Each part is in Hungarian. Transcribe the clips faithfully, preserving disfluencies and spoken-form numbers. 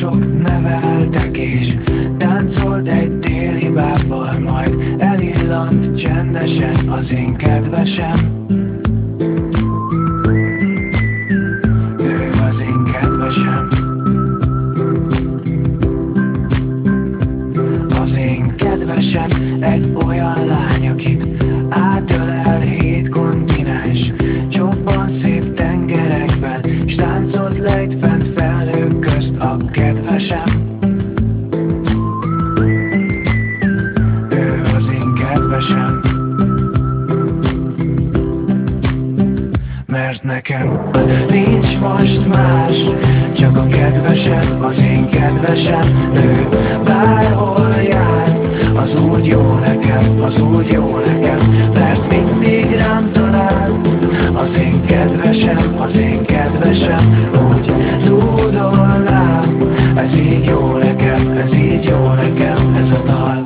Sok neveltek és táncolt egy téli bábbal, majd elillant csendesen az én kedvesem. Ő az én kedvesem. Az én kedvesem egy olyan lány, akit átölel hét kontinens, csobban szép tengerekben, s táncot lejt fent felhők közt a kedvesem. Ő az én kedvesem. Mert nekem nincs most más, csak a kedvesem, az én kedvesem. Ő bárhol jár, az úgy jó nekem, az úgy jó nekem, mert mindig rám talál. Az én kedvesem, az én kedvesem, úgy dúdol rám. Ez így jó nekem, ez így jó nekem, ez a dal.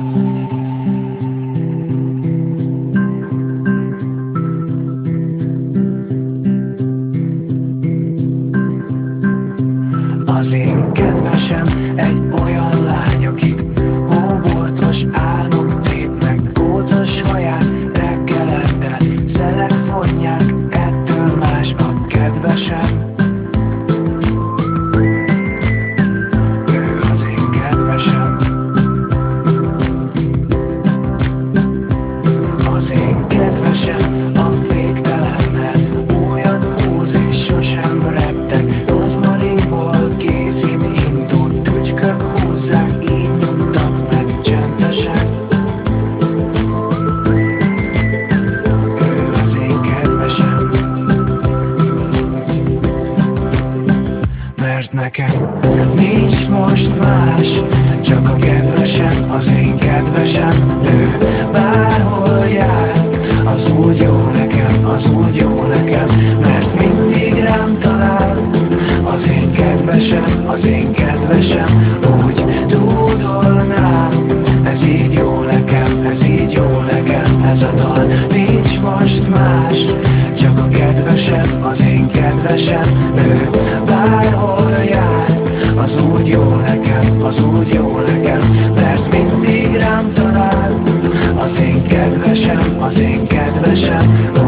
Az én kedvesem egy olyan lány, akit hóbortos álmok tépnek, kócos haját reggelente szelek fonják, ettől más a kedvesem. Ő az én kedvesem. Az én kedvesem a végtelennel újat húz és sosem retteg. Rozmarinból készít indult tücskök húzzák, így nyugtat meg csendesen. Ő az én kedvesem. Mert nekem nincs most más, csak a kedvesem, az én kedvesem. Ő bárhol jár, az úgy jó nekem, az úgy jó nekem, mert mindig rám talál. Az én kedvesem, az én kedvesem, úgy dúdol rám. Ez így jó nekem, ez így jó nekem, ez a dal. Nincs most más, csak a kedvesem, az én kedvesem. Ő bárhol jár, az úgy jó nekem, az úgy jó nekem, mert mindig rám talál. Az én kedvesem, az én kedvesem.